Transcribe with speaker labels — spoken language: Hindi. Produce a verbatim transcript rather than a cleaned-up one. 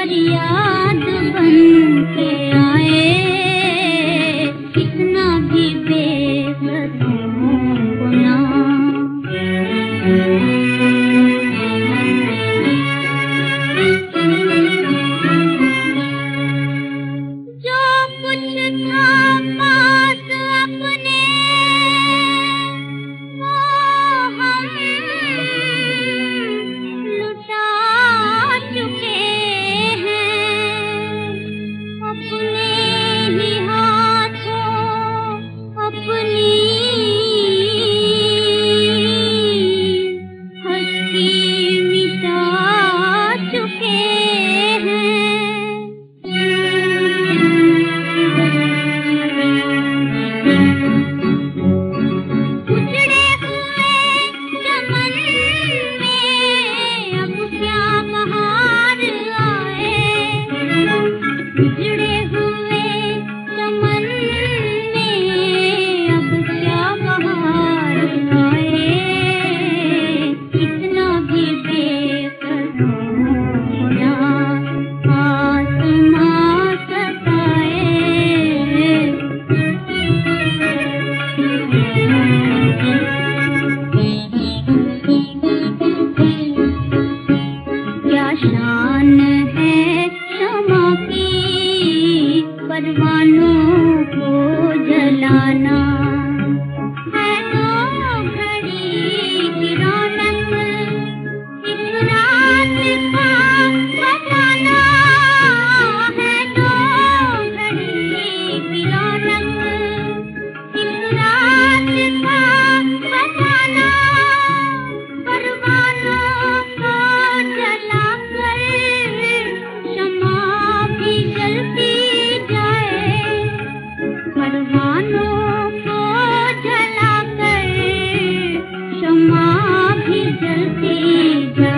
Speaker 1: फरियाद बन के आए, कितना भी बेकसूरों को ना। जो कुछ था पास अपने वो हम लुटा चुके हैं, अपने ही हाथों अपनी हस्ती मिटा चुके हैं। उजड़े हुए चमन में अब क्या बहार आए, उजड़े हुए चमन में अब क्या बहार आए, कितना भी बेकसूरों को ना आसमां सताए। क्या शान है क्षमा की परवानों को जलाना, है तो घड़ी की रौनक इस रात का फसाना, है तो घड़ी की रौनक इस रात का फसाना। परवानों को जलाकर शमा भी जलती जाए, परवानों को जलाकर शमा भी जलती जाए।